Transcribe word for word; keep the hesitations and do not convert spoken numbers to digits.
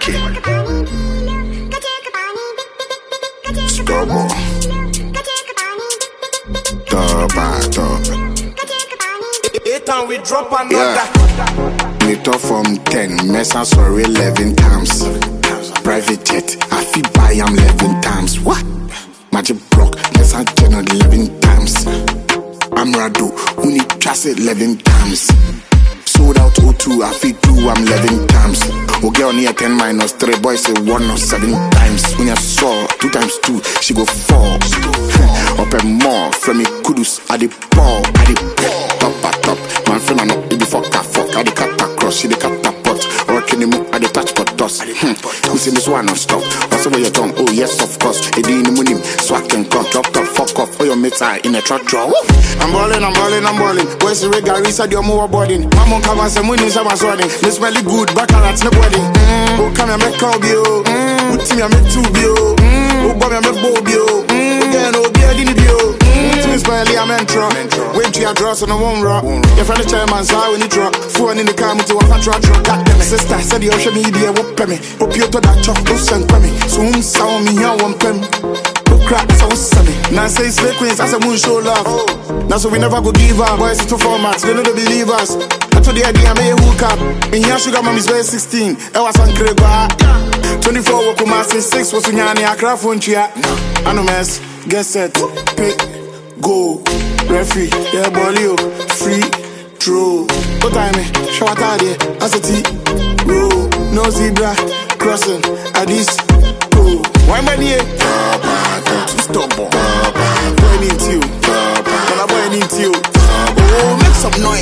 Rocky. Stubble. Eight and we drop another. Yeah. Meter from ten, Mesa sorry eleven times. Private jet, I feel buy am eleven times. What? Magic block, Mesa general eleven times. I'm Rado, who need trust eleven times. Sold out O two, I feel two, I'm eleven times. Oh girl near ten minus three, boy say one or seven times. When you saw two times two, she go four. Up and more, from me kudus, I the ball, I the ball. Top at top, man friend I know, baby fuck a fuck. I the cut across, she the cut a pot. Working the move, I the touch for dust. Hmm, we see this one non stop. What's over your tongue? Oh yes, of course. It in the money, so I can come, drop top, fuck off. All your mates are in a truck draw. I'm balling, I'm balling, I'm balling. Boys, the reggae, said you're more boarding. Mama come and say, money is my swording. This smelly good, back and that's no body. Oh, come and make cow bio. Put me, I make two bio. Oh, boy, I make bow bio. Again, oh, be a dinny bio. Miss Bailey, I'm intro. Wait till you draw, so no one rock. Your friend, the chairman, so I when you drop. Phone in the car, to a truck, truck. God damn it, sister, said the ocean media, whoop me. Hope you to that chop, go send me. Soon, sound me, here, one pen. Crack, so sunny. Now say it's fake queens, I say moon show love. Now so we never go give up. Boys, it's two formats, they know the believers. I told the idea, I made a hook up. In here, sugar mommy's very sixteen. I was on Kreba. twenty-four, Wakuma, say six, was in Yanni, I craft one chia. I know, mess, get set, pick, go. Referee, yeah, bolio, free, throw. What time, eh? Shout out there, as a T, roll. No zebra, crossing, at this, go. Why am I here? Stop, boy. Boy, need you. Boy, I need you. Oh, make some noise.